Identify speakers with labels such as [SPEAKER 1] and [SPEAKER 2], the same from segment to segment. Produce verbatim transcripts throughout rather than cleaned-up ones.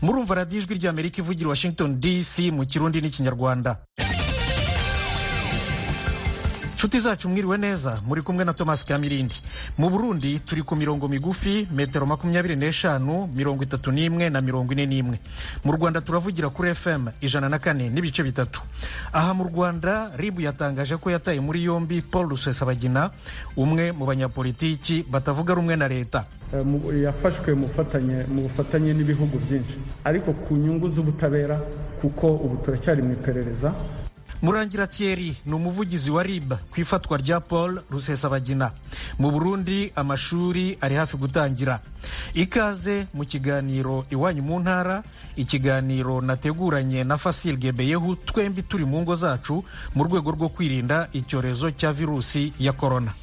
[SPEAKER 1] murumva radiyo ijwi ry'Amerika ivugira Washington D C mu kirundi n'ikinyarwanda. Nshuti zacu mwiriwe neza, muri kumwe na Thomas Kamirindi. Mu Burundi turi ku mirongo migufi metero makumyabiri n'eshanu, mirongo itatu n'imwe na mirongo ine n'imwe. Mu Rwanda turavugira kuri F M ijana na kane n'ibice bitatu. Aha mu Rwanda R I B yatangaje ko yataye muri yombi Paul Rusesabagina, umwe mu banyapolitiki batavuga rumwe na leta.
[SPEAKER 2] Yafashwe mu bufatanye mu bufatanye n'ibihugu byinshi, ariko ku nyungu z'ubutabera, kuko ubu turacyari mu iperereza.
[SPEAKER 1] Murangira Thierry ni umuvugizi wa R I B ku ifatwa rya Paul Rusesabagina. Mu Burundi amashuri ari hafi gutangira. Ikaze mu kiganiro Iwanyu mu Ntara, ikiganiro nateguranye na Fasil Gebeyehu, twembi turi mu ngo zacu mu rwego rwo kwirinda icyorezo cya virusi ya corona.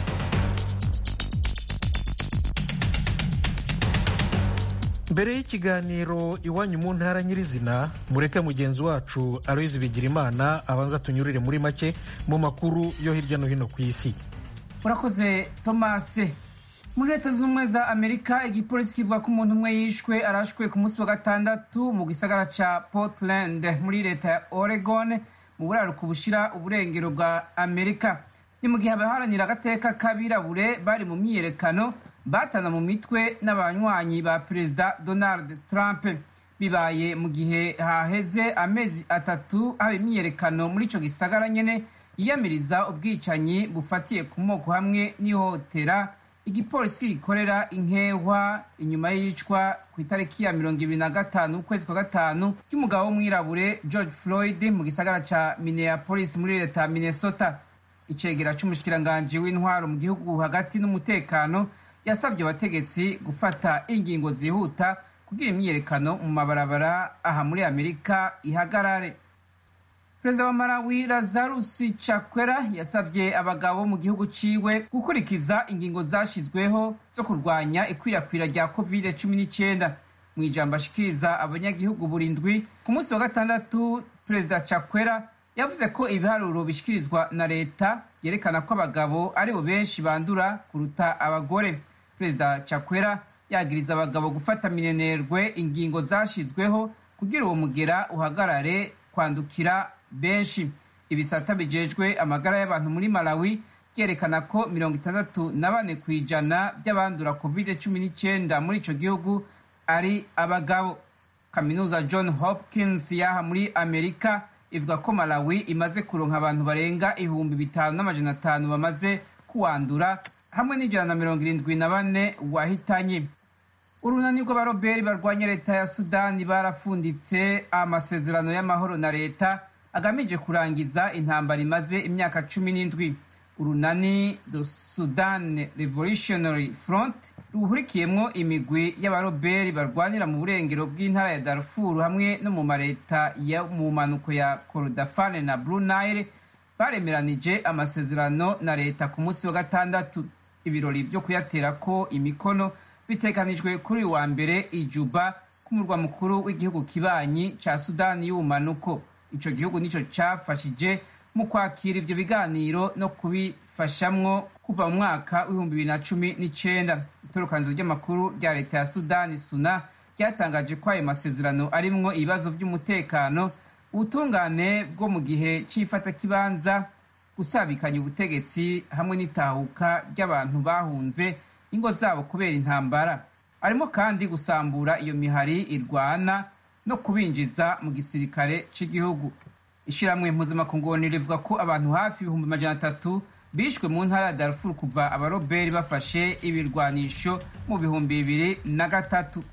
[SPEAKER 1] Mbere y'ikiganiro Iwanyu mu Ntara nyirizina, mureke mugenzi wacu Aloyizi Bigirimana abanza tunyurire muri make mu makuru yo hirya no hino ku isi.
[SPEAKER 3] Urakoze Thomas. Muri Leta Zunze za Amerika, igipolisi kivuga ko umuntu umwe yishwe arashwe ku munsi wa gatandatu mu gisagara ca Portland muri leta ya Oregon mu buraruko bushira uburengero bwa Amerika. Ni mu gihe abaharanira agateka k'abirabure bari mu myiyerekano batana mu mitwe n'abanywanyi ba Perezida Donald Trump. Bibaye mu gihe haheze amezi atatu haba imyiyerekano muri ico gisagara nyene yiyamiriza ubwicanyi bufatiye ku moko hamwe n'ihohotera igipolisi gikorera inkehwa inyuma y'icwa ku itariki ya mirongo ibiri na gatanu ukwezi kwa gatanu ry'umugabo w'umwirabure George Floyd mu gisagara ca Minneapolis muri leta ya Minnesota. Icegera c'umushikiranganji w'intwaro mu gihugu hagati n'umutekano yasabye abategetsi gufata ingingo zihuta kugira imyiyerekano mu mabarabara aha muri Amerika ihagarare. Perezida wa Malawi Lazarus Chakwera yasabye abagabo mu gihugu ciwe gukurikiza ingingo zashizweho zo kurwanya ikwirakwira rya covid cumi n'icyenda. Mu ijambo ashikiriza abanyagihugu burindwi ku munsi wa gatandatu, Perezida Chakwera yavuze ko ibiharuro bishikirizwa na leta yerekana ko abagabo aribo benshi bandura kuruta abagore. Perezida Chakwera yagiriza abagabo gufata minenerwe ingingo zashizweho kugira uwo mugera uhagarare kwandukira benshi. Ibisata bijejwe amagara y'abantu muri Malawi byerekana ko mirongo itandatu na bane kw'ijana by'abandura covid cumi n'icyenda muri ico gihugu ari abagabo. Kaminuza John Hopkins yaha muri Amerika ivuga ko Malawi imaze kuronka abantu barenga ibihumbi bitanu n'amajana atanu bamaze kuwandura hamwe n'ijana na mirongo irindwi na bane wahitanye. Urunani rw'abaroberi barwanya leta ya Sudani barafunditse amasezerano y'amahoro na leta agamije kurangiza intambara imaze imyaka cumi n'indwi. Urunani The Sudan Revolutionary Front ruhurikiyemwo imigwi y'abaroberi barwanira mu burengero bw'intara ya Darfur hamwe no mu mareta ya mu manuko ya Kordofan na Blue Nile baremeranije amasezerano na leta ku munsi wa gatandatu. Ibirori byo kuyatera ko imikono bitekanijwe kuri wa mbere i Juba ku murwa mukuru w'igihugu kibanyi ca Sudani y'ubumanuko. Ico gihugu nico cafashije mu kwakira ivyo biganiro no kubifashamwo kuva mu mwaka w'ibihumbi bibiri na cumi n'icenda. Itorokanizo ry'amakuru rya leta ya Sudani Suna ryatangaje ko ayo masezerano arimwo ibibazo by'umutekano, ubutungane bwo mu gihe c'ifata kibanza, gusabikanya ubutegetsi hamwe n'itahuka ry'abantu bahunze ingo zabo kubera intambara. Arimo kandi gusambura iyo mihari irwana no kubinjiza mu gisirikare c'igihugu. Ishiramwe mpuzamakungu rivuga ko abantu hafi ibihumbi amajana atatu bishwe mu ntara ya Darfur kuva abaroberi bafashe ibirwanisho mu bihumbi bibiri na gatatu.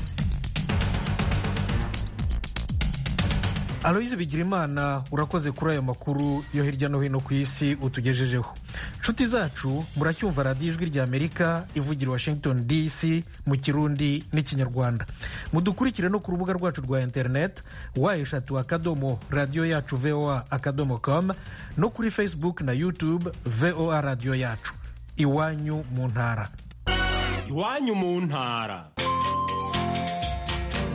[SPEAKER 1] Aloyizi Bigirimana, urakoze kuri ayo makuru yo hirya no hino ku isi utugejejeho. Nshuti zacu, muracyumva radiyo ijwi rya Amerika ivugira Washington D C mu kirundi n'ikinyarwanda. Mudukurikire no ku rubuga rwacu rwa internet wa eshatu akadomo radio yacu voa akadomo com no kuri Facebook na YouTube voa radio yacu. Iwanyu mu Ntara.
[SPEAKER 4] Iwanyu mu Ntara.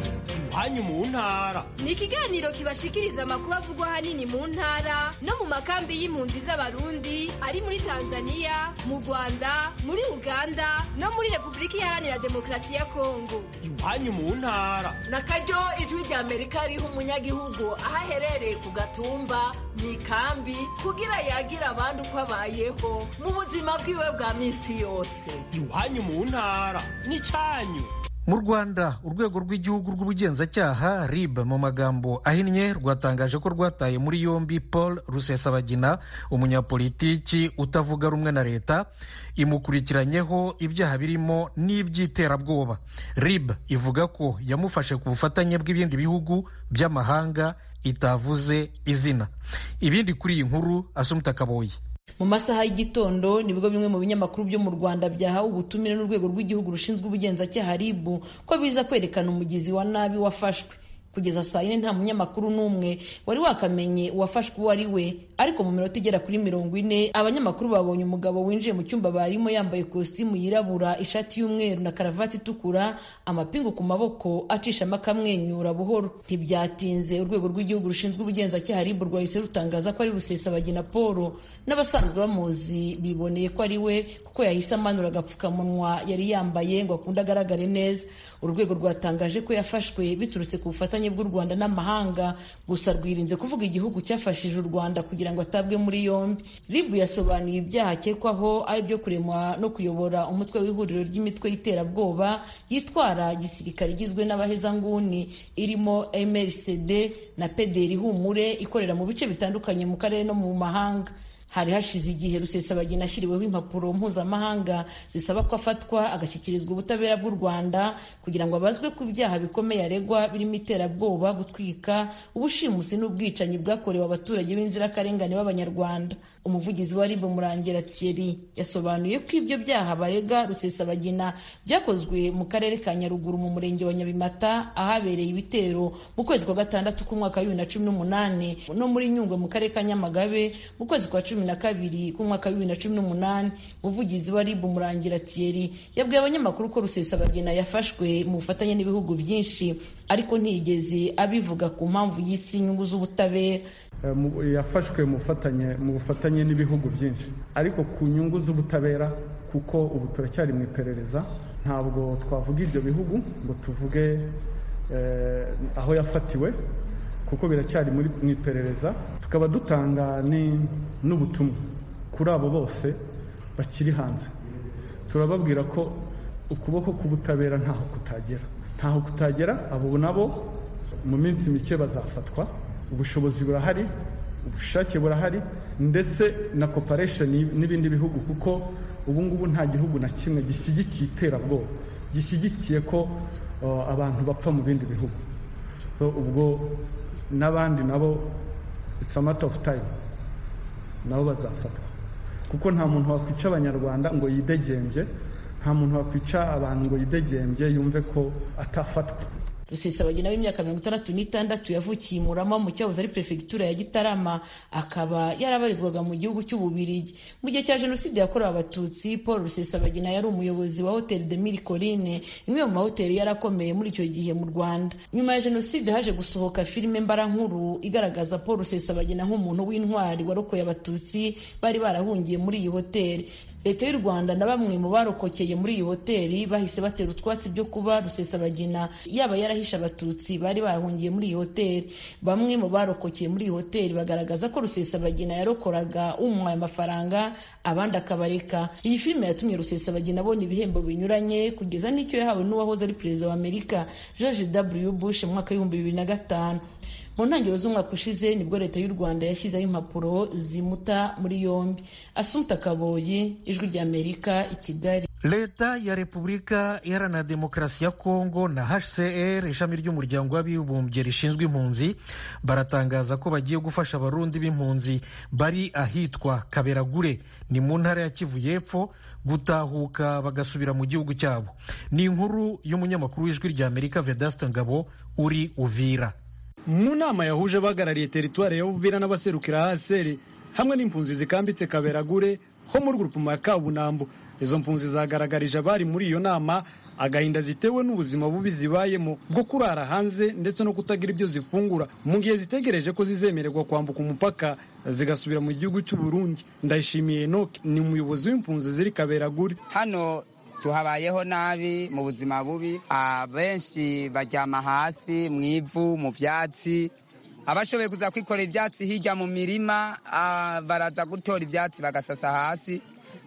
[SPEAKER 4] iwanyu mu ntara.
[SPEAKER 5] Ni ikiganiro kibashikiriza amakuru avugwa hanini mu ntara no mu makambi y'impunzi z'abarundi ari muri Tanzania, mu Rwanda, muri Uganda no muri Republika Iharanira Demokarasi ya Kongo.
[SPEAKER 4] Iwanyu mu ntara.
[SPEAKER 6] Nakaryo ijwi rya Amerika riha umunyagihugu aho aherereye ku gatumba mu ikambi kugira yagira abandi uko abayeho mu buzima bwiwe bwa minsi yose.
[SPEAKER 4] Iwanyu mu ntara n'icyanyu.
[SPEAKER 1] Mu Rwanda urwego rw'igihugu rw'ubugenzacyaha R I B mu magambo ahinnye rwatangaje ko rwataye muri yombi Paul Rusesabagina, umunyapolitiki utavuga rumwe na leta, imukurikiranyeho ibyaha birimo n'iby'iterabwoba. R I B ivuga ko yamufashe ku bufatanye bw'ibindi bihugu by'amahanga itavuze izina. Ibindi kuri iyi nkuru Asumta Kaboyi.
[SPEAKER 7] Mu masaha y'igitondo nibwo bimwe mu binyamakuru byo mu Rwanda byahawe ubutumire n'urwego rw'igihugu rushinzwe ubugenzacyaha R I B ko biza kwerekana umugizi wa nabi wafashwe. Kugeza saa yine nta munyamakuru n'umwe wari wakamenye uwafashwe uwo ari we, ariko mu minota igera kuri mirongo ine abanyamakuru babonye umugabo winjiye mu cyumba barimo yambaye kositimu yirabura, ishati y'umweru na karavati itukura, amapingu ku maboko, acishamo akamwenyura buhoro. Ntibyatinze urwego rw'igihugu rushinzwe ubugenzacyaha R I B rwahise rutangaza ko ari Rusesabagina Paul, n'abasanzwe bamuzi biboneye ko ari we kuko yahise amanura agapfukamunwa yari yambaye ngo akunde agaragare neza. Urwego rwatangaje ko yafashwe biturutse ku bufatanye bw'u Rwanda n'amahanga, gusa rwirinze kuvuga igihugu cyafashije u Rwanda kugira ngo atabwe muri yombi. R I B yasobanuye ibyaha akekwaho ari byo kuremwa no kuyobora umutwe w'ihuriro ry'imitwe y'iterabwoba yitwara gisirikare igizwe n'abahezanguni irimo M R C D na P D R Humure ikorera mu bice bitandukanye mu karere no mu mahanga. Hari hashize igihe Rusesabagina ashyiriweho impapuro mpuzamahanga zisaba ko afatwa agashyikirizwa ubutabera bw'u Rwanda kugira ngo abazwe ku byaha bikomeye aregwa birimo iterabwoba, gutwika, ubushimusi n'ubwicanyi bwakorewe abaturage b'inzirakarengane b'Abanyarwanda. Umuvugizi wa R I B Murangira Thierry yasobanuye ko ibyo byaha barega Rusesabagina byakozwe mu karere ka Nyaruguru mu murenge wa Nyabimata ahabereye ibitero mu kwezi kwa gatandatu k'umwaka wa bibiri na cumi n'umunani, no muri Nyungwe mu karere ka Nyamagabe mu kwezi kwa cumi na kabiri k'umwaka wa bibiri na cumi n'umunani. Umuvugizi wa R I B Murangira Thierry yabwiye abanyamakuru ko Rusesabagina yafashwe mu bufatanye n'ibihugu byinshi, ariko ntiyigeze abivuga ku mpamvu y'isi inyungu z'ubutabera.
[SPEAKER 2] Yafashwe mu bufatanye mu bufatanye n'ibihugu byinshi, ariko ku nyungu z'ubutabera kuko ubu turacyari mu iperereza, ntabwo twavuga ibyo bihugu ngo tuvuge eh, aho yafatiwe kuko biracyari muri mu iperereza. Tukaba dutanga n'ubutumwa kuri abo bose bakiri hanze, turababwira ko ukuboko k'ubutabera ntaho kutagera ntaho kutagera abo nabo mu minsi mike bazafatwa. Ubushobozi burahari, ubushake burahari, ndetse na cooperation n'ibindi bihugu, kuko ubu ngubu nta gihugu na kimwe gishyigikiye iterabwoba, gishyigikiye ko uh, abantu bapfa mu bindi bihugu. So ubwo n'abandi nabo it's a matter of time nabo bazafatwa, kuko nta muntu wakwica Abanyarwanda ngo yidegembye, nta muntu wakwica abantu ngo yidegembye yumve ko atafatwa.
[SPEAKER 7] Rusesabagina w'imyaka mirongo itandatu n'itandatu yavukiye i Murama mu cyahoze ari perefegitura ya Gitarama, akaba yarabarizwaga mu gihugu cy'Ububirigi. Mu gihe cya Jenoside yakorewe Abatutsi, Paul Rusesabagina yari umuyobozi wa Hotel de Mille Collines, imwe mu mahoteli yarakomeye muri icyo gihe mu Rwanda. Nyuma ya Jenoside haje gusohoka filime mbarankuru igaragaza Paul Rusesabagina nk'umuntu w'intwari warokoye Abatutsi bari barahungiye muri iyi hoteli. Leta y'u Rwanda na bamwe mu barokokeye muri iyi hoteli bahise batera utwatsi byo kuba Rusesabagina yaba yarahisha Abatutsi bari barahungiye muri iyi hoteli. Bamwe mu barokokeye muri iyi hoteli bagaragaza ko Rusesabagina yarokoraga umuhaye amafaranga abandi akabareka. Iyi filime yatumye Rusesabagina abona ibihembo binyuranye, kugeza n'icyo yahawe n'uwahoze ari perezida wa Amerika George W Bush mu mwaka w'ibihumbi bibiri na gatanu. Mu ntangiriro z'umwaka ushize nibwo Leta y'u Rwanda yashyizeho impapuro zimuta muri yombi. Asumta Kaboyi, Ijwi ry'Amerika, i Kigali.
[SPEAKER 1] Leta ya Repubulika Iharanira Demokarasi ya Kongo na H C R ishami ry'umuryango w'abibumbye rishinzwe impunzi baratangaza ko bagiye gufasha abarundi b'impunzi bari ahitwa Kaberagure ni mu ntara ya Kivu y'Epfo gutahuka bagasubira mu gihugu cyabo. Ni inkuru y'umunyamakuru w'Ijwi ry'Amerika Vedaste Ngabo uri Uvira.
[SPEAKER 8] Mu nama yahuje bagarariye teritwari ya Uvira n'abaserukira H C R hamwe n'impunzi zikambitse Kaberagure ho muri grupuma ya Kabunambo. Izo mpunzi zagaragarije abari muri iyo nama agahinda zitewe n'ubuzima bubi zibayemo bwo kurara hanze ndetse no kutagira ibyo zifungura mu gihe zitegereje ko zizemererwa kwambuka umupaka zigasubira mu gihugu cy'u Burundi. Ndayishimiye Enoch ni umuyobozi w'impunzi ziri Kaberagure.
[SPEAKER 9] Hano tuhabayeho nabi mu buzima bubi, abenshi baryama hasi mu ivu mu vyatsi, abashoboye kuza kwikorera ivyatsi hirya mu mirima baraza gutora ivyatsi bagasasa hasi,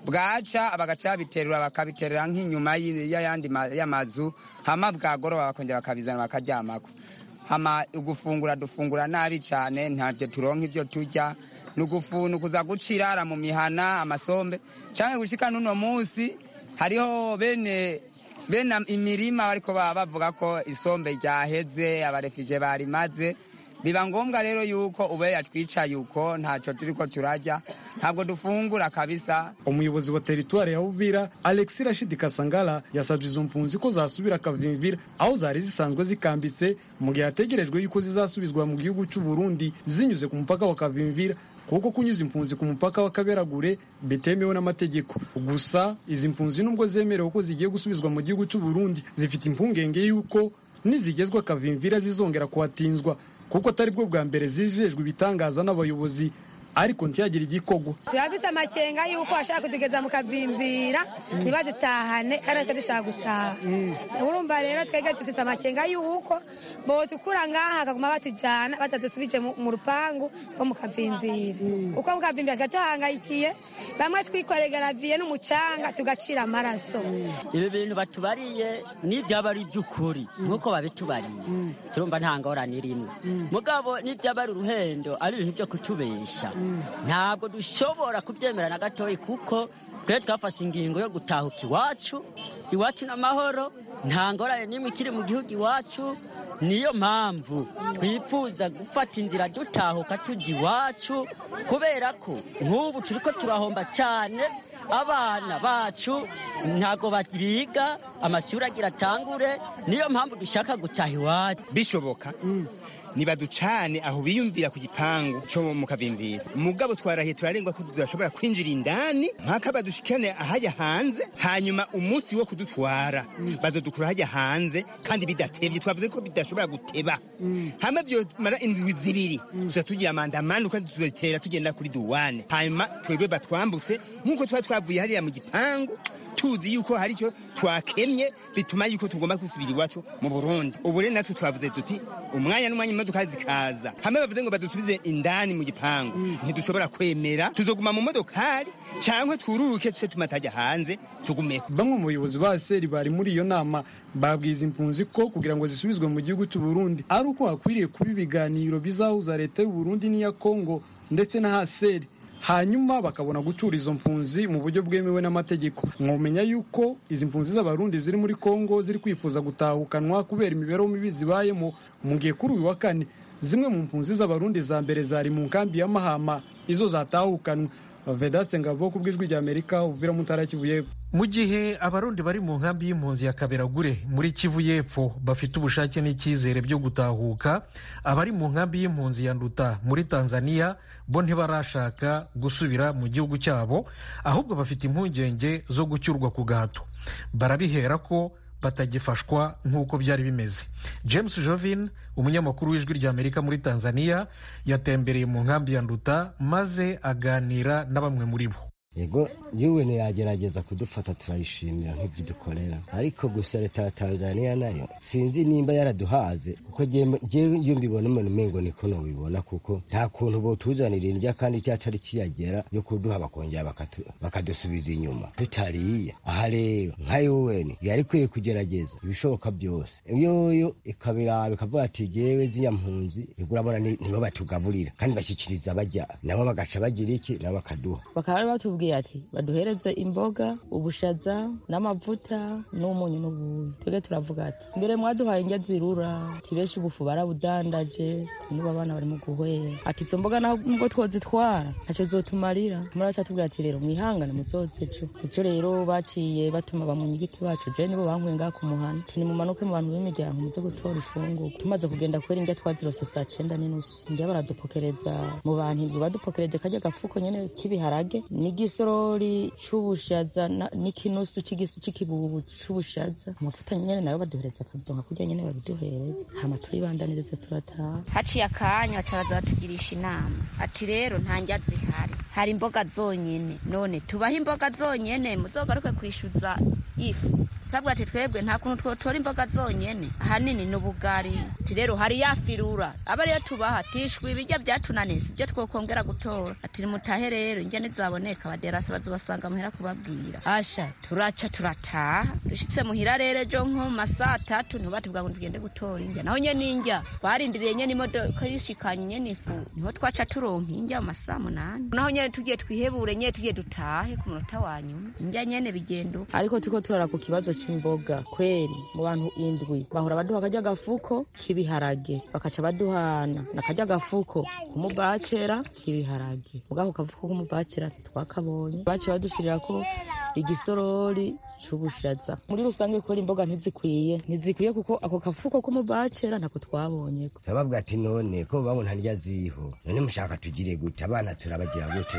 [SPEAKER 9] bwaca bagaca biterura bakabiterera nk'inyuma y'ayandi y'amazu, hama bwagoroba bakongera bakabizana bakaryamako. Hama ugufungura dufungura nabi cane, ntavyo turonka ivyo turya, nugufunu kuza gucirara mu mihana amasombe canke gushika nuno munsi hariho bene bene imirima bariko bavuga ko isombe ryaheze abarefije bari maze, biba ngombwa rero yuko ube yatwica yuko ntaco turiko turajya, ntabwo dufungura kabisa.
[SPEAKER 8] Umuyobozi wa teritwari ya Uvira Alex Rashid Kasangala yasabye izo mpunzi ko zasubira Kavimvira aho zari zisanzwe zikambitse mu gihe hategerejwe yuko zizasubizwa mu gihugu cy'u Burundi zinyuze ku mupaka wa Kavimvira, kuko kunyuza impunzi ku mupaka wa Kaberagure bitemewe n'amategeko. Gusa izi mpunzi nubwo zemerewe ko zigiye gusubizwa mu gihugu cy'u Burundi zifite impungenge yuko nizigezwa Kavimvira zizongera kuhatinzwa, kuko atari bwo bwa mbere zijejwe ibitangaza n'abayobozi ariko ntiyagira igikogwa.
[SPEAKER 10] Turabise amakenga yuko ashaka kutugeza mu Kavimvira ntibadutahane kandi dushaka gutaha. Urumva rero twege dufise amakenga yuko bo tukura ngaha akaguma batujana batadusubije mu rupangu rwo mu Kavimvira. Uko mu Kavimvira gatuhangayikiye, bamwe twikoregera viye n'umucanga tugacira amaraso.
[SPEAKER 11] Ibi bintu batubariye ni byaba ari by'ukuri nkuko babitubariye, turumva nta ngorane rimwe. Mugabo ni byaba ari uruhendo ari ibintu byo kutubesha, ntabwo dushobora kubyemera na gatoyi, kuko twe twafashe ingingo yo gutahuka iwacu iwacu n'amahoro, nta ngorane n'imwe ikiri mu gihugu iwacu. Niyo mpamvu twifuza gufata inzira dutahuka tujya iwacu, kubera ko nk'ubu turiko turahomba cyane, abana bacu ntabwo bariga, amashuri agira atangure. Niyo mpamvu dushaka gutaha iwacu
[SPEAKER 12] bishoboka. Nibaducane aho biyumvira ku gipangu cyo mu Kavimvira, mugabo twarahiye turarengwa ko tudashobora kwinjira indani mpaka badushikane ahajya hanze, hanyuma umunsi wo kudutwara bazodukura hajya hanze kandi bidatevye. Twavuze ko bidashobora guteba, hama byo mara indwi zibiri tuza tugira amandamano kandi tuzotera tugenda kuri duwane, hanyuma twebwe batwambutse nkuko twa twavuye hariya mu gipangu tuzi yuko hari cyo twakemye bituma yuko tugomba gusubira iwacu mu Burundi. Ubu rero natwe twavuze tuti umwanya n'umwanya imodoka zikaza, hamwe bavuze ngo badusubize indani mu gipangu, ntidushobora kwemera. Tuzoguma mu modokari cyangwa twururuke tuse tumatajya hanze tugume.
[SPEAKER 8] Bamwe mu bayobozi ba seri bari muri iyo nama babwiza impunzi ko kugira ngo zisubizwe mu gihugu cy'u Burundi ari uko hakwiriye kuba ibiganiro bizahuza leta y'u Burundi n'iya Kongo ndetse na haseri, hanyuma bakabona gucura izo mpunzi mu buryo bwemewe n'amategeko. Mwomenya yuko izi mpunzi z'abarundi ziri muri Kongo ziri kwifuza gutahukanwa kubera imibereho mibi zibayemo, mu gihe kuri uyu wa kane zimwe mu mpunzi z'abarundi za mbere zari mu nkambi ya Mahama izo zatahukanwa. Vedaste Ngabo ku bw'ijwi rya Amerika, Uvira mu ntara ya Kivu y'Epfo.
[SPEAKER 1] Mu gihe abarundi bari mu nkambi y'impunzi ya Kaberagure muri Kivu y'Epfo bafite ubushake n'icyizere byo gutahuka, abari mu nkambi y'impunzi ya Nduta muri Tanzania bo ntibarashaka gusubira mu gihugu cyabo, ahubwo bafite impungenge zo gucyurwa ku gahato. Barabihera ko batagifashwa nk'uko byari bimeze. James Jovin, umunyamakuru w'ijwi rya Amerika muri Tanzania, yatembereye mu nkambi ya Nduta maze aganira na bamwe muri bo.
[SPEAKER 13] Yego yuwe ne yagerageza kudufata turayishimira nk'ibyo dukorera, ariko gusa leta ya Tanzania nayo sinzi nimba yaraduhaze, kuko jewe iyo mbibona umuntu mengo niko no bibona, kuko nta kuntu bo tuzanira indya kandi cyacari kiyagera yo kuduha bakongera bakadusubiza inyuma tutariye. Aha rero nka yuwe yari kwiye kugerageza ibishoboka byose, yoyo ikabira bikavuga ati jewe zinyampunzi igurabona nibo batugaburira kandi bashyikiriza bajya nabo bagaca bagira iki nabo bakaduha,
[SPEAKER 14] bakaba batubwira ati baduhereze imboga, ubushaza n'amavuta n'umunyu n'ubuyi. Twege turavuga ati mbere mwaduhaye indya zirura, tibeshi ubufu barabudandaje, niba abana bari mu guhwera, ati izo mboga nubwo twozitwara ntacyo zotumarira. Muraca tubwira ati rero mwihangane muzoze ejo. Ejo rero baciye batuma bamunyigiti bacu, je nibo bankuye ngaha ku muhana, ni mumanuke mu bantu b'imiryango muze gutora ifungu. Tumaze kugenda kwera indya twazirose saa cenda n'inusu, indya baradupokereza mu bantu badupokereje kajya gafuko nyene k'ibiharage n'igisi igisorori c'ubushaza n'ikinusu c'ikibubu c'ubushaza amavuta nyene nayo baduhereza akadonka kurya nyene babiduhereza hama turibandaniriza turataha.
[SPEAKER 15] Haciye akanya bacaraza batugirisha inama ati rero nta ndya zihari, hari imboga zonyene, none tubaho imboga zonyene muzogaruke kwishuza ifu. Tabwa ati twebwe nta kuntu twotora imboga zonyene, ahanini n'ubugari. Ati rero hari yafirura aba rero tubaha tishwe ibijya byatunanise ibyo twokongera gutora. Ati mutahe rero indya nizaboneka abaderasi bazobasanga muhera kubabwira. Asha turaca turataha dushitse muhira rero ejo nko masaa atatu ntibatubwa ngo tugende gutora indya, naho nyene indya twarindiriye nyene imodoka yishikanye nyene ifu niho twaca turonka indya mu masaa munani, naho nyene tugiye twihebure nyene tugiye dutahe ku munota wa nyuma indya nyene bigendo.
[SPEAKER 14] Ariko tuko turara ku kibazo imboga kweri mu bantu indwi bahora baduha kajya gafuko kibiharage bakaca baduhana nakajya gafuko kumubacera kibiharage mugaho kafuko kumubacera twakabonye bace badushirira ko igisorori c'ubushaza. Muri rusange ko imboga ntizikwiye ntizikwiye kuko ako kafuko kumubacera nako twabonye.
[SPEAKER 13] Tababwa ati none ko babona ndya ziho none mushaka tugire gute abana turabagira gute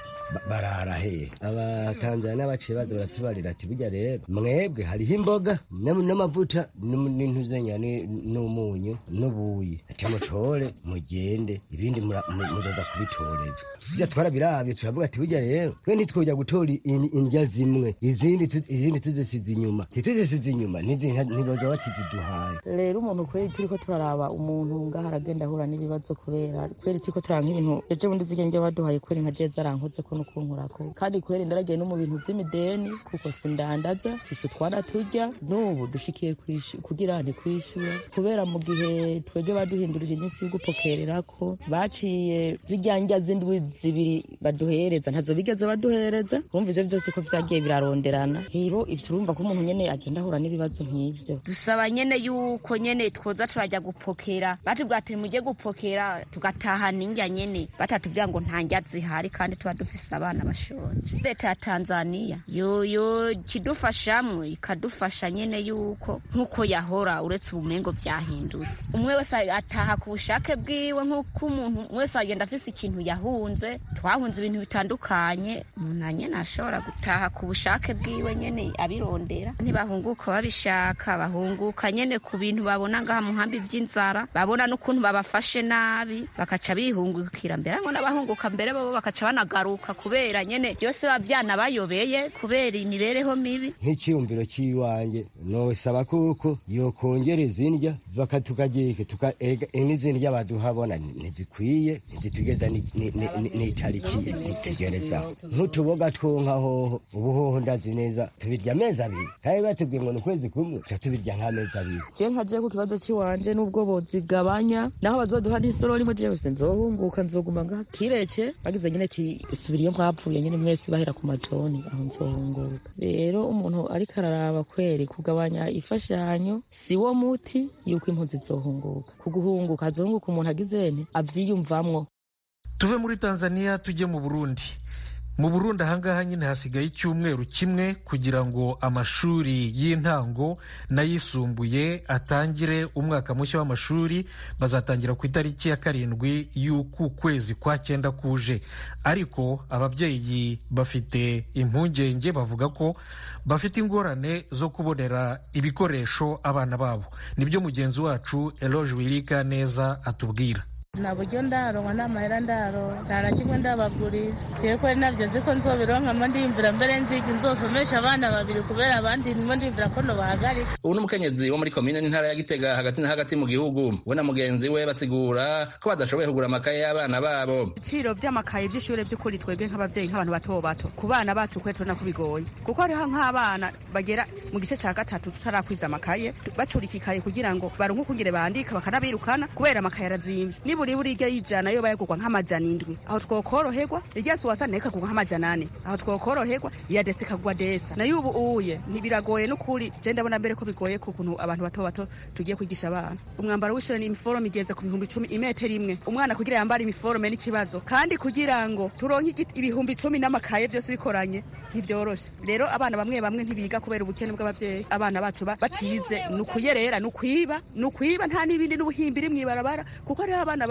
[SPEAKER 13] barara he? Abatanzania baciye baza baratubarira ati burya rero mwebwe hariho imboga n'amavuta n'intuzenya n'umunyu n'ubuyi ati mucore mugende ibindi muzoza kubitorera. Burya twarabirabye turavuga ati burya rero twe ntitwoja gutora indya zimwe izindi izindi tuzisize inyuma tuzisize inyuma ntiboza batiziduhaye.
[SPEAKER 14] Rero umuntu kweri turiko turaraba umuntu ngaho aragenda ahura n'ibibazo kubera kweri turiko turanga ibintu ejo bundi zigenge baduhaye kweri nka jeza arankoze ko nukunkurako kandi kweri ndaragiye no mu bintu by'imideni kuko sindandaza fise twana turya n'ubu dushikiye kugira nti kwishura kubera mu gihe twebwe baduhindurira iminsi yo gupokererako baciye zijyanja zindwi zibiri baduhereza ntazo bigeze baduhereza urumva ivyo byose ko vyagiye biraronderana hero ivyo urumva ko umuntu nyene agenda ahura n'ibibazo nk'ivyo.
[SPEAKER 15] Dusaba nyene yuko nyene twoza turajya gupokera batubwira ati mujye gupokera tugataha n'indya nyene batatubwira ngo nta ndya zihari kandi tuba dufise abana bashonje. Leta ya Tanzania yoyo kidufashamwe ikadufasha nyene yuko nkuko yahora uretse ubumengo vyahindutse umwe wese ataha ku bushake bwiwe nkuko umuntu wese agenda afise ikintu yahunze twahunze ibintu bitandukanye umuntu nyene ashobora gutaha ku bushake bwiwe nyene abirondera ntibahunguka babishaka bahunguka nyene ku bintu babona ngaha mu nkambi vy'inzara babona n'ukuntu babafashe nabi bakaca bihungukira mbere ngo n'abahunguka mbere bo bakaca banagaruka kubera nyene byose bavyana bayobeye kubera imibereho mibi.
[SPEAKER 13] Nk'ikiyumviro cy'iwanjye nosaba kuko yokongereza indya bakatukagike tukaega n'izindya baduhabona ntizikwiye ntizitugeza n'itariki tugereza nk'utuboga twonka hoho ubuhoho ndazi neza tubirya amezi abiri kandi batubwiye ngo n'ukwezi kumwe tubirya nk'amezi abiri.
[SPEAKER 14] Je nkaje ku kibazo cy'iwanje n'ubwo bozigabanya naho bazoduha n'isorori mu jewe nzohunguka nzoguma ngaha kireke bagize nyene ati subiriye mwapfuye nyene mwese bahera ku majoni aho nzohunguka. Rero umuntu ariko araraba kweri kugabanya ifashanyo si wo muti yuko impunzi zohunguka kuguhunguka azunguka umuntu agizene avyiyumvamwo.
[SPEAKER 1] Tuve muri Tanzania tujye mu Burundi. Mu Burundi ahangaha nyine hasigaye icyumweru kimwe kugira ngo amashuri y'intango n'ayisumbuye atangire umwaka mushya w'amashuri. Bazatangira ku itariki ya karindwi y'uku kwezi kwa cyenda kuje, ariko ababyeyi bafite impungenge bavuga ko bafite ingorane zo kubonera ibikoresho abana babo. Nibyo mugenzi wacu Eloge Wirika neza atubwira.
[SPEAKER 16] nta buryo ndaronka nta mahera ndaronka nta na kimwe ndabagurira jewe ko navyo nzi ko nzobironkamo ndiyumvira mbere nzigi nzosomesha abana babiri kubera abandi nimo ndiyumvira ko nobahagarika.
[SPEAKER 17] Ubu n'umukenyezi wo muri komine n'intara ya Gitega hagati na hagati mu gihugu we na mugenzi we basigura ko badashoboye kugura amakaye y'abana babo.
[SPEAKER 18] Ibiciro vy'amakaye vy'ishure vy'ukuri twebwe nk'abavyeyi nk'abantu bato bato ku bana bacu kwe tubona ko bigoye kuko hariho nk'abana bagera mu gice ca gatatu tutarakwiza amakaye bacurika ikaye kugira ngo baronke ukungire bandika bakanabirukana kubera amakaye arazimvye niburi buri irya y'ijana yo bayagurwa nk'amajana indwi aho twokoroherwa irya suwasane ikagurwa nk'amajana ane aho twokoroherwa iya desi ikagurwa desa nayo ubu uye ntibiragoye n'ukuri je ndabona mbere ko bigoye ku kuntu abantu bato bato tugiye kwigisha abana. Umwambaro w'ishure ni uniforme igeze ku bihumbi icumi imetero imwe umwana kugira yambare uniforme n'ikibazo kandi kugira ngo turonke ibihumbi icumi n'amakaye byose bikoranye ntivyoroshe. Rero abana bamwe bamwe ntibiga kubera ubukene bw'abavyeyi abana bacu batize nukuyerera nukwiba nukwiba nta n'ibindi n'ubuhimbiri mwibarabara kuko ari abana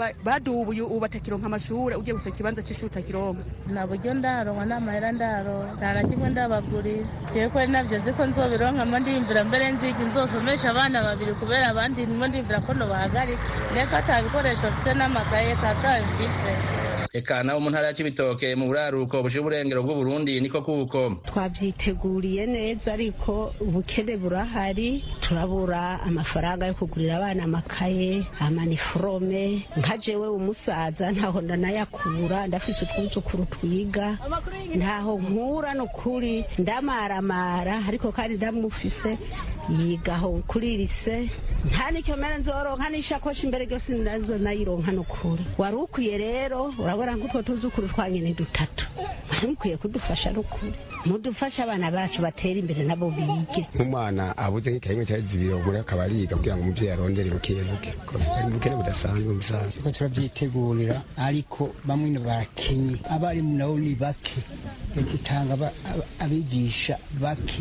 [SPEAKER 18] badubuye ubu batakironka amashure ugiye gusaba ikibanza c'ishuri utakironka.
[SPEAKER 16] Nta buryo ndaronka n'amahera ndaronka nta na kimwe ndabagurira jewe ko navyo nzi ko nzobironkamo ndiyumvira mbere nzigi nzosomesha abana babiri kubera abandi nimo ndiyumvira ko nobahagarika reka ata bikoresho mfise n'amakaye katabifise.
[SPEAKER 17] Eka naho mu ntara ya Cibitoke mu buraruko bushira uburengero bw'Uburundi niko kuko
[SPEAKER 19] twavyiteguriye neza ariko ubukene burahari turabura amafaranga yo kugurira abana amakaye amaniforome nka jewe umusaza ntaho ndanayakura ndafise utwuzukuru twiga ntaho nkura no kuri ndamaramara ariko kandi ndamufise yigaho kuri lise nta nicyo mera nzoronka n'ishakoshi imbere ryose nazo nayironka no kuri wari ukwiye rero urabona nk'utwo tuzukuru twanyene dutatu mukwiye kudufasha n'ukuri mudufasha abana bacu batera imbere nabo bige.
[SPEAKER 20] Nk'umwana abuze nk'ikayimwe cya zibiro muri akaba ariga kugira ngo umuvyeyi arondere bukebuke ari bukene budasanzwe umusaza
[SPEAKER 21] ko turabyitegurira ariko bamwe barakenye abarimu nabo ni bake yakitanga abigisha bake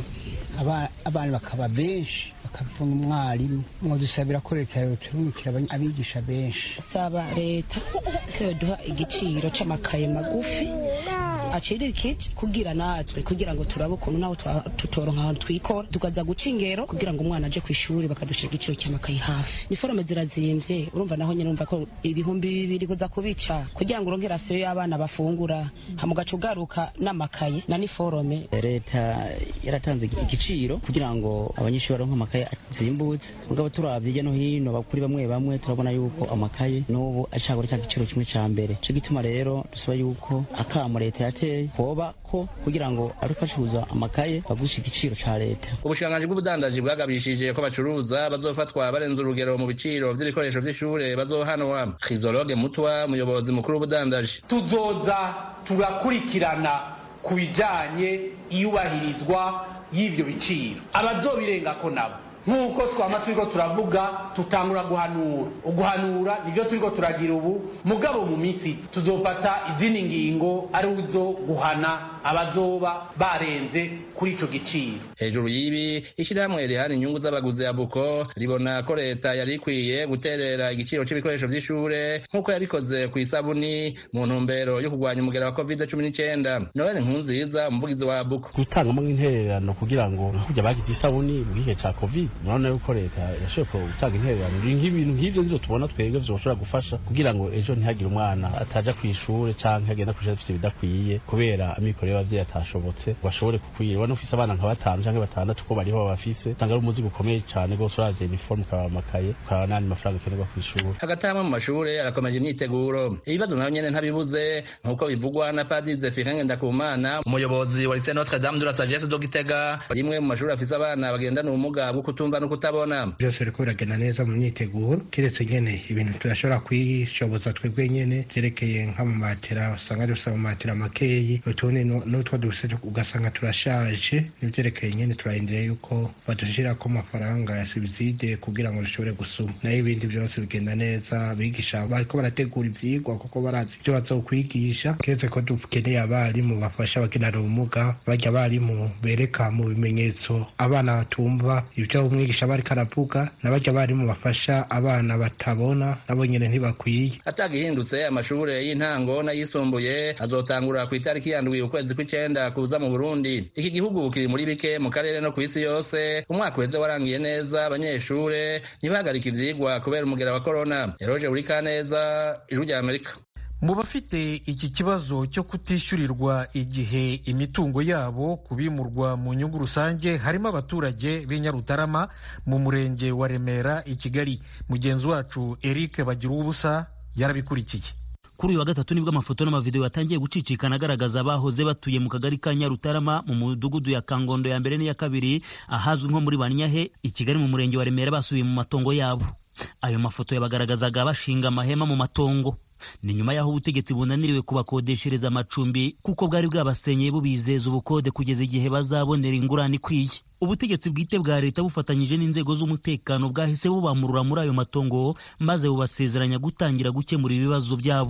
[SPEAKER 21] abana bakaba benshi bakafunga umwarimu ngo dusabira ko leta yoturumikira abigisha benshi.
[SPEAKER 19] Saba leta ko duha igiciro c'amakaye magufi acirikije kugira natwe kugira ngo turabe ukuntu naho tutoronka ahantu twikora tukaza guca ingero kugira ngo umwana aje kw'ishuri bakadushira igiciro cy'amakaye hafi. Niforome zirazimvye urumva naho nyene urumva ko ibihumbi bibiri kuza kubica kugira ngo uronke rasiyo y'abana bafungura hamugaca ugaruka n'amakaye na niforome.
[SPEAKER 22] Leta yaratanze igiciro kugira ngo abanyeshuri baronke amakaye azimbutse mugabo turavye hirya no hino bakuri bamwe bamwe turabona yuko amakaye n'ubu acagura cya giciro kimwe ca mbere cyo gituma rero dusaba yuko akamo leta yateye hoba ko kugira ngo arufashe kuza amakaye bagusha igiciro ca leta.
[SPEAKER 17] Ubushikiranganji bw'ubudandaji bwagabishije ko bacuruza bazofatwa barenze urugero mu biciro vy'ibikoresho vy'ishure bazohanwa. Khizologe Mutwa umuyobozi mukuru w'ubudandaji:
[SPEAKER 23] tuzoza turakurikirana ku bijanye iyubahirizwa y'ivyo biciro abazobirengako nabo nk'uko twama turiko turavuga tutangura guhanura uguhanura nivyo turiko turagira ubu mugabo mu minsi tuzofata izindi ngingo ari uzo guhana abazoba barenze kuri ico giciro.
[SPEAKER 17] Hejuru y'ibi ishirahamwe rihana inyungu z'abaguzi abuko ribona ko leta yari ikwiye guterera igiciro c'ibikoresho vy'ishure nk'uko yabikoze ku isabuni mu ntumbero yo kurwanya umugera wa covid cumi n'icenda. Noel Nkunziza umuvugizi wa abuko:
[SPEAKER 24] gutangamo nk'intererano kugira ngo kujya bagize isabuni mu gihe ca covid none yuko leta yashoboye gutanga intererano nk'ibintu nk'ivyo nizo tubona twebwe vyoshobora gufasha kugira ngo ejo ntihagire umwana ataja kw'ishure canke agenda kw'ishure afite bidakwiye kubera amikoro y'abavyeyi atashobotse bashobore kukwira. Ubona ufise abana nka batanu canke batandatu ko bariho babafise usanga ari umuzigo ukomeye cane gose uravye uniforme ukaba amakaye ukaba n'andi mafaranga akenerwa kw'ishure.
[SPEAKER 17] Hagati hamwe mu mashure arakomeje imyiteguro ibibazo nayo nyene ntabibuze nk'uko bivugwa na Padiri Zephirin Ndakumana umuyobozi wa Lycée Notre Dame de la Sagesse do Gitega. Rimwe mu mashuri afise abana bagendana ubumuga bwo kutumva no kutabona.
[SPEAKER 25] Byose biriko biragenda neza mu myiteguro kiretse nyene ibintu turashobora kwishoboza twebwe nyene vyerekeye nk'amamatera usanga dufise amamatera makeyi utundi n'utwo dufise ugasanga turashaje nivyerekeye nyene turarindiriye yuko badushirako amafaranga ya subside kugira ngo dushobore gusuma. Nayo ibindi byose bigenda neza abigisha bariko barategura ivyigwa kuko barazi ivyo bazokwigisha kiretse ko dukeneye abarimu bafasha abagendana ubumuga barya abarimu bereka mu bimenyetso abana batumva ivyo umwigisha bariko aravuga n'abarya abarimu bafasha abana batabona nabo nyene ntibakwiye.
[SPEAKER 17] Atagihindutse amashure y'intango n'ayisumbuye azotangura ku itariki yandwi ukwezi kw'icenda kuza mu Burundi. Iki gihugu kiri muri bike mu karere no kw'isi yose. Umwaka uheze warangiye neza abanyeshure ntibahagarika ivyigwa kubera umugera wa corona. Eroje Urikaneza, Ijwi rya Amerika.
[SPEAKER 1] Mu bafite iki kibazo cyo kutishyurirwa igihe imitungo yabo kubimurwa mu nyungu rusange harimo abaturage b'i Nyarutarama mu murenge wa Remera i Kigali. Mugenzi wacu Eric Bagiruwubusa yarabikurikiye.
[SPEAKER 26] Kuri uyu wa gatatu nibwo amafoto n'amavideo yatangiye gucicikana agaragaza abahoze batuye mu kagari ka Nyarutarama mu mudugudu ya Kangondo ya mbere n'iya kabiri ahazwi nko muri Banyahe i Kigali mu murenge wa Remera basubiye mu matongo yabo. Ayo mafoto yabagaragazaga bashinga amahema mu matongo. Ni nyuma y'aho ubutegetsi bunaniriwe kubakodeshereza amacumbi kuko bwari bwabasenyeye bubizeza ubukode kugeza igihe bazabonera ingurane ikwiye. Ubutegetsi bwite bwa leta bufatanyije n'inzego z'umutekano bwahise bubamurura muri ayo matongo maze bubasezeranya gutangira gukemura ibibazo byabo.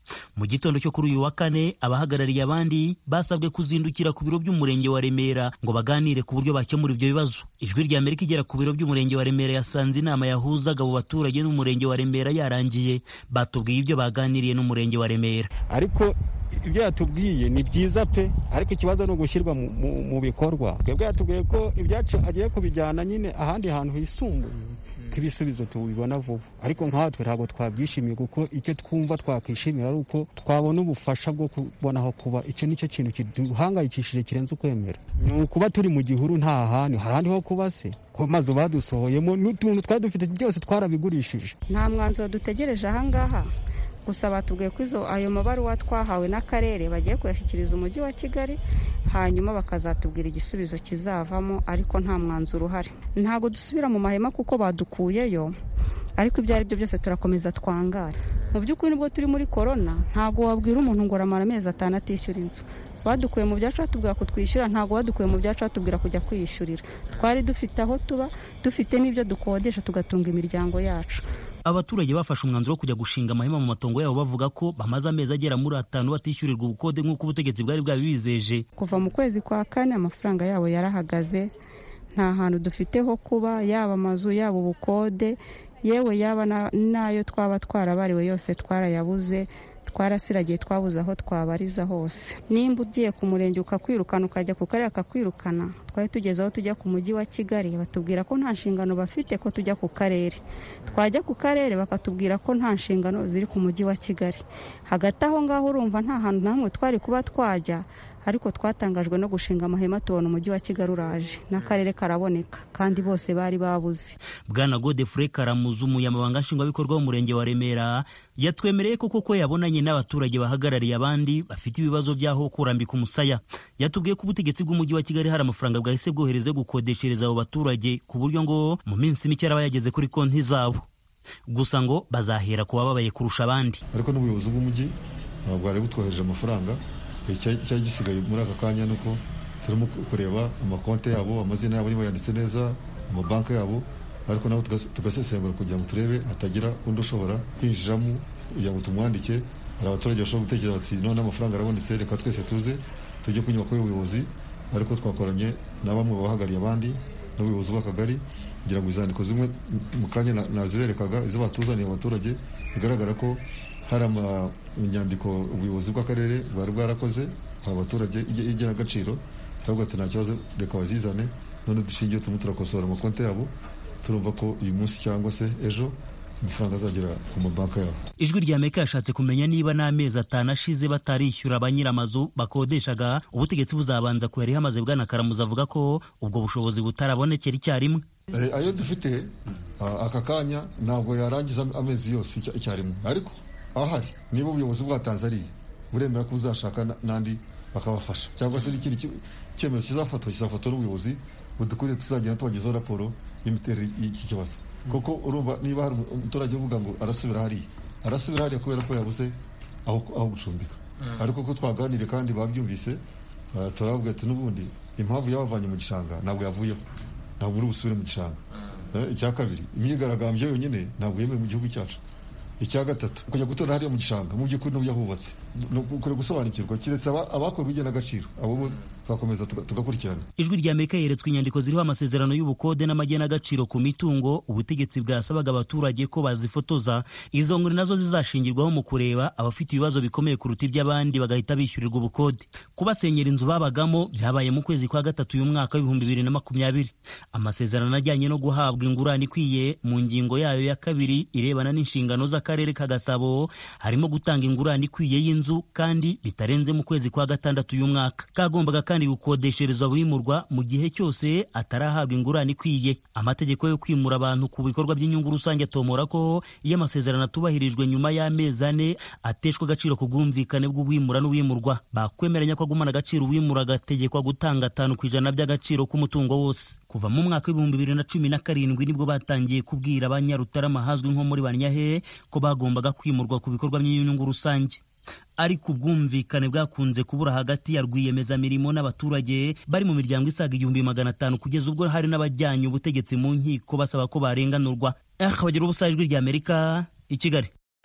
[SPEAKER 26] Mu gitondo cyo kuri uyu wa kane abahagarariye abandi basabwe kuzindukira ku biro by'umurenge wa Remera ngo baganire ku buryo bakemura ibyo bibazo. Ijwi rya Amerika igera ku biro by'umurenge wa Remera yasanze inama yahuzaga abo baturage n'umurenge wa Remera yarangiye. Batubwiye ibyo baganiriye n'umurenge wa Remera.
[SPEAKER 2] Ariko ibyo yatubwiye ni byiza pe, ariko ikibazo no gushyirwa mu bikorwa. Twebwe yatubwiye ko ibyacu agiye kubijyana nyine ahandi hantu hisumbuye, ibisubizo tubibona vuba. Ariko nkatwe ntabwo twabyishimiye, kuko icyo twumva twakwishimira ari uko twabona ubufasha bwo kubona aho kuba. Icyo nicyo kintu kiduhangayikishije kirenze ukwemera, ni ukuba turi mu gihuru nta handi harandi ho kuba se, ko maze badusohoyemo n'utuntu twari dufite byose twarabigurishije.
[SPEAKER 3] Nta mwanzuro dutegereje ahangaha, gusa batubwiye ko izo ayo mabaruwa twahawe n'akarere bagiye kuyashyikiriza umujyi wa Kigali, hanyuma bakazatubwira igisubizo kizavamo, ariko nta mwanzuro uhari. Ntabwo dusubira mu mahema kuko badukuyeyo, ariko ibyo ari byo byose turakomeza twangara. Mu by'ukuri nibwo turi muri korona, ntabwo wabwira umuntu ngo aramara amezi atanu atishyura inzu. Badukuye mu byacu batubwira ko twishyura, ntabwo badukuye mu byacu batubwira kujya kwiyishyurira. Twari dufite aho tuba, dufite n'ibyo dukodesha tugatunga imiryango yacu.
[SPEAKER 26] Abaturage bafashe umwanzuro wo kujya gushinga amahema mu matongo yabo bavuga ko bamaze amezi agera muri atanu batishyurirwa ubukode nk'uko ubutegetsi bwari bwabibizeje.
[SPEAKER 3] Kuva mu kwezi kwa kane amafaranga yabo yarahagaze, nta hantu dufite ho kuba, yaba amazu yaba ubukode, yewe yaba nayo twaba twarabariwe yose twarayabuze. Twarasiragiye twabuze aho twabariza hose. Nimba ugiye ku murenge ukakwirukana ukajya ku karere akakwirukana, twari tugeze aho tujya ku mujyi wa Kigali batubwira ko nta nshingano bafite ko tujya ku karere. Twajya ku karere bakatubwira ko nta nshingano ziri ku mujyi wa Kigali. Hagati aho ngaho urumva nta hantu namwe twari kuba twajya, ariko twatangajwe no gushinga amahema tubona umujyi wa Kigali uraje n'akarere karaboneka, kandi bose bari babuze.
[SPEAKER 26] Bwana Godefroy Karamuzu, umunyamabanga nshingwabikorwa w'umurenge wa Remera, yatwemereye ko koko yabonanye n'abaturage bahagarariye abandi bafite ibibazo by'aho kurambika umusaya. Yatubwiye ko ubutegetsi bw'umujyi wa Kigali hari amafaranga bwahise bwohereza gukodeshereza abo baturage, ku buryo ngo mu minsi mike araba yageze kuri konti zabo. Gusa ngo bazahera ku bababaye kurusha abandi.
[SPEAKER 4] Ariko n'ubuyobozi bw'umujyi ntabwo bari butwohereje amafaranga. Icyari gisigaye muri aka kanya nuko turimo kureba amakonti yabo, amazina yabo niba yanditse neza, amabanki yabo, ariko nabo tugasesengura kugira ngo turebe hatagira undi ushobora kwinjiramo kugira ngo tumwandike. Hari abaturage bashobora gutekereza bati none amafaranga arabonetse, reka twese tuze tujye ku nyubako y'ubuyobozi. Ariko twakoranye na bamwe bahagarariye abandi n'ubuyobozi bw'akagari kugira ngo izandiko zimwe mu kanya naziberekaga izo batuzaniye abaturage, bigaragara ko hari inyandiko ubuyobozi bw'akarere bwari bwarakoze abaturage igena agaciro. Turavuga ati nta kibazo, reka bazizane, none dushingiye tumwe turakosora amakonti yabo, turumva ko uyu munsi cyangwa se ejo amafaranga azagera ku mabanki yabo.
[SPEAKER 26] Ijwi rya Amerika yashatse kumenya niba n'amezi atanu ashize batarishyura ba nyir'amazu bakodeshaga, ubutegetsi buzabanza kuyariha, amaze Bwana Karamuza avuga ko ubwo bushobozi butarabonekera icyarimwe.
[SPEAKER 4] Ayo dufite aka kanya ntabwo yarangiza amezi yose icyarimwe, ariko ahari niba ubuyobozi bwatanze ari buremera ko uzashaka n'andi bakabafasha, cyangwa se ikindi cyemezo kizafatwa kizafatwa n'ubuyobozi budukuriye, tuzagenda tubagezaho raporo y'imiterere y'iki kibazo. Kuko urumva niba hari umuturage uvuga ngo arasubira hariya arasubira hariya kubera ko yabuze aho aho gucumbika, ariko ko twaganiriye kandi babyumvise, turavuga ati n'ubundi impamvu yabavanye mu gishanga ntabwo yavuyeho, ntabwo uri busubire mu gishanga. Icya kabiri, imyigaragambyo yonyine ntabwo yemewe mu gihugu cyacu. Icya gatatu, kujya gutora hariya mu gishanga mu by'ukuri n'ubu yahubatse, ukwiye gusobanukirwa, keretse abakorwa igenagaciro abo twakomeza tugakurikirana.
[SPEAKER 26] Ijwi rya Amerika yeretswe inyandiko ziriho amasezerano y'ubukode n'amagenagaciro ku mitungo ubutegetsi bwasabaga abaturage ko bazifotoza. Izo nkuru nazo zizashingirwaho mu kureba abafite ibibazo bikomeye kuruta iby'abandi bagahita bishyurirwa ubukode. Kubasenyera inzu babagamo byabaye mu kwezi kwa gatatu uyu mwaka w'ibihumbi bibiri na makumyabiri. Amasezerano ajyanye no guhabwa ingurane ikwiye mu ngingo yayo ya kabiri irebana n'inshingano z'akarere ka Gasabo harimo gutanga ingurane ikwiye y'inzu kandi bitarenze mu kwezi kwa gatandatu uyu mwaka. Kagombaga kandi gukodesherezwa abimurwa mu gihe cyose atarahabwa ingurane ikwiye. Amategeko yo kwimura abantu ku bikorwa by'inyungu rusange atomora ko iyo amasezerano atubahirijwe nyuma y'amezi ane ateshwa agaciro ku bwumvikane bw'uwimura n'uwimurwa, bakwemeranya ko agumana agaciro uwimura agategekwa gutanga atanu ku ijana by'agaciro k'umutungo wose. Kuva mu mwaka w'ibihumbi bibiri na cumi na karindwi nibwo batangiye kubwira abanyarutarama hazwi nko muri Banyahe ko bagombaga kwimurwa ku bikorwa by'inyungu rusange. Ariko ubwumvikane bwakunze kubura hagati ya rwiyemezamirimo n'abaturage bari mu miryango isaga igihumbi magana atanu, kugeza ubwo hari n'abajyanye ubutegetsi mu nkiko basaba ko barenganurwa. Bagira ubusa, Ijwi rya Amerika i Kigali.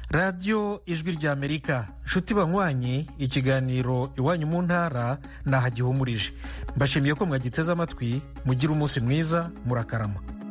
[SPEAKER 1] radiyo ijwi ry'amerika nshuti banywanyi, ikiganiro iwanyu mu ntara nahagihumurije. Mbashimiye ko mwagiteze amatwi. Mugire umunsi mwiza, murakarama.